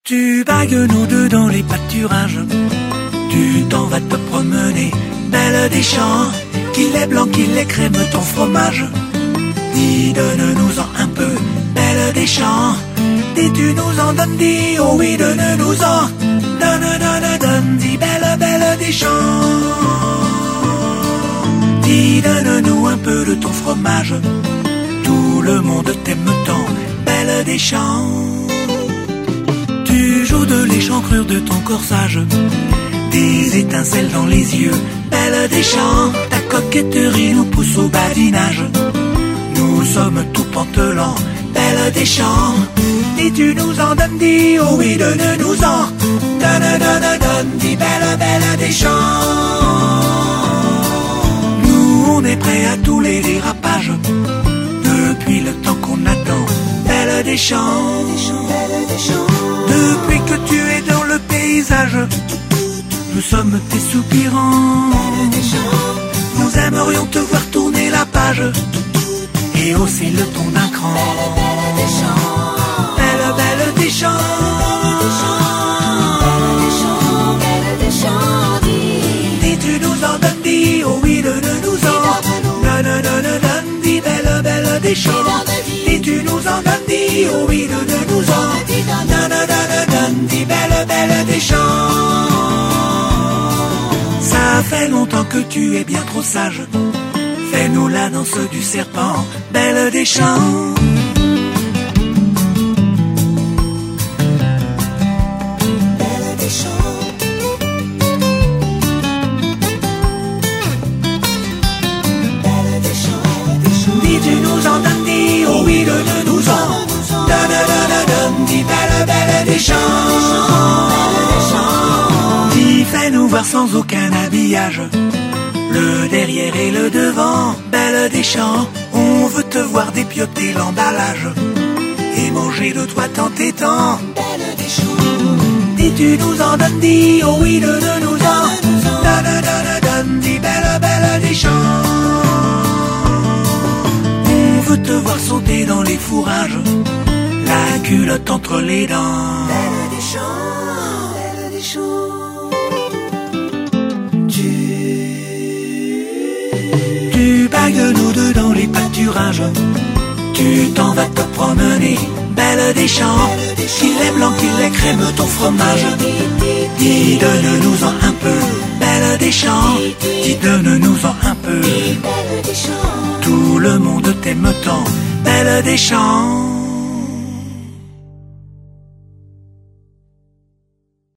Tu bagues nous deux dans les pâturages, tu t'en vas te promener, belle des champs, qu'il est blanc, qu'il est crème ton fromage. Dis, donne-nous-en un peu, belle des champs, dis, tu nous en donnes, dis, oh oui, donne-nous-en, donne, dis, belle, belle des champs. Dis, donne-nous un peu de ton fromage, tout le monde t'aime tant, belle des champs. Tu joues de l'échancrure de ton corsage, des étincelles dans les yeux, belle des champs. Ta coquetterie nous pousse au badinage, nous sommes tout pantelants, belle des champs. Dis, tu nous en donnes, dis, oh oui, donne-nous-en, donne, dis, belle, belle des champs. Nous, on est prêts à tous les dérapages, depuis le temps qu'on attend, belle des champs. Depuis que tu es dans le paysage, nous sommes tes soupirants. Nous aimerions te voir tourner la page et hausser le ton d'un cran. Belle, belle des champs. Dis, tu nous en donnes, dis, oh oui, donne-nous-en. Donne, dis, belle, belle des champs. Dis, tu nous en donnes, dis, oh oui, donne-nous-en. Donne, dis, belle, belle des champs. Ça fait longtemps que tu es bien trop sage, fais-nous la danse du serpent, belle des champs. Belle des champs. Belle des champs. Dis, tu nous en donnes, dis, oh oui, donne-nous-en. Donne, dis, belle, belle des champs. Dis, fais-nous voir sans aucun habillage, le derrière et le devant, belle des champs. On veut te voir dépioter l'emballage et manger de toi tant et tant, belle des champs. Dis, tu nous en donnes, dis, oh oui, donne-nous-en. Donne, dis, belle, belle des champs. On veut te voir sauter dans les fourrages, la culotte entre les dents, belle des champs, belle des champs. Tu bagues nous deux dans les pâturages, tu t'en vas te promener, belle des champs, qu'il est blanc, qu'il est crème ton fromage. Dis, donne-nous-en un peu, belle des champs, dis, donne-nous-en un peu. Tout le monde t'aime tant, belle des champs.